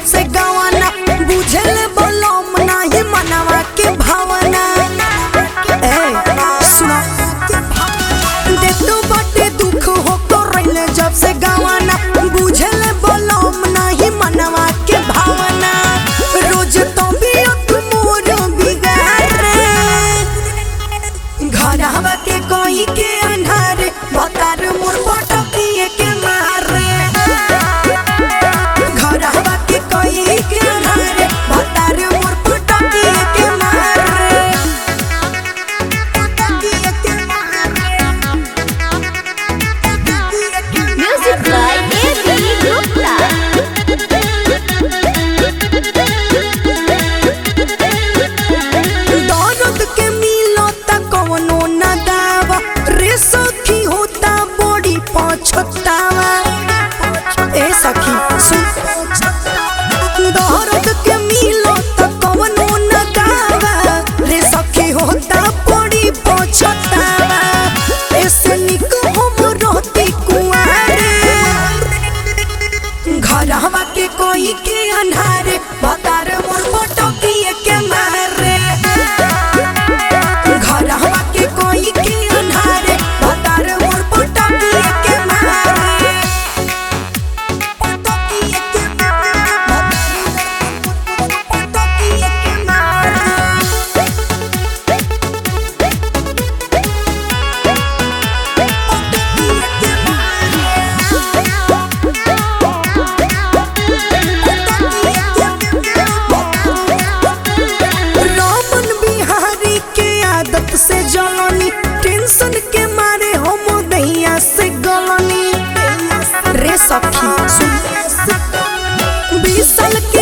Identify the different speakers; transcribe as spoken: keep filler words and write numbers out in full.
Speaker 1: से गवाना बुझल बोलम नाही मनवा के भावना। ए सुना दे तो बटे दुख हो तो रहले जब से गवाना बुझल बोलम नाही मनवा के भावना। रोज तो भी मोर बिगाड़े घर हवा के कोई के अन्हारे बतार मोर पटकिए के मारे। घर हवा के कोई के अन्हारे बतार मोर पटकिए के मारे। पटकिए के मारे।
Speaker 2: Music by A B Gupta.
Speaker 1: दर्द के मिलो त कवनो न दावा रे सखी होता बड़ी पछतावा। ए सखी सुन दर्द के मिलो त कवनो न दावा रे सखी होता बड़ी पछतावा। ऐसे निक हम रहती कुआरे घर हवा के कोई के अन्हारे बतार मोर पटकिए के मारे। घर हवा के कोई के अन्हारे बतार मोर पटकिए के मारे। पटकिए के मारे। पटकिए के मारे। रामन बिहारी के आदत से जलनी टेंशन के मारे हम दैया से गलनी। रे सखी सुन बीस साल के